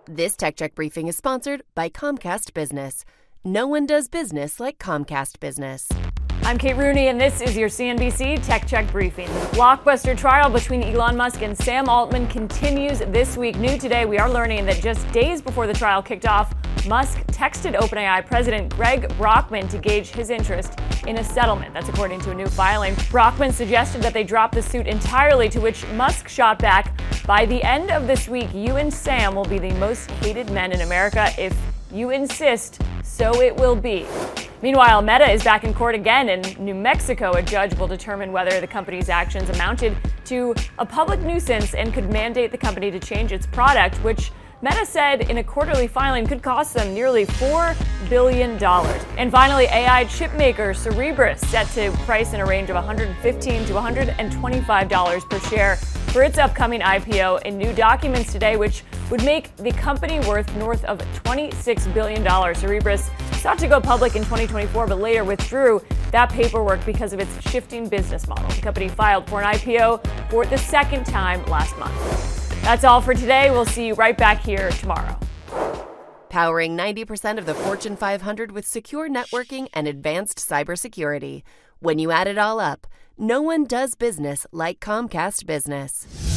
This Tech Check briefing is sponsored by Comcast Business. No one does business like Comcast Business. I'm Kate Rooney, and this is your CNBC Tech Check briefing. The blockbuster trial between Elon Musk and Sam Altman continues this week. New today, we are learning that just days before the trial kicked off, Musk texted OpenAI President Greg Brockman to gauge his interest in a settlement. That's according to a new filing. Brockman suggested that they drop the suit entirely, to which Musk shot back, "By the end of this week, you and Sam will be the most hated men in America. If you insist, so it will be." Meanwhile, Meta is back in court again in New Mexico. A judge will determine whether the company's actions amounted to a public nuisance and could mandate the company to change its product, which Meta said in a quarterly filing could cost them nearly $4 billion. And finally, AI chip maker Cerebras set to price in a range of $115 to $125 per share for its upcoming IPO in new documents today, which would make the company worth north of $26 billion. Cerebras sought to go public in 2024, but later withdrew that paperwork because of its shifting business model. The company filed for an IPO for the second time last month. That's all for today. We'll see you right back here tomorrow. Powering 90% of the Fortune 500 with secure networking and advanced cybersecurity. When you add it all up, no one does business like Comcast Business.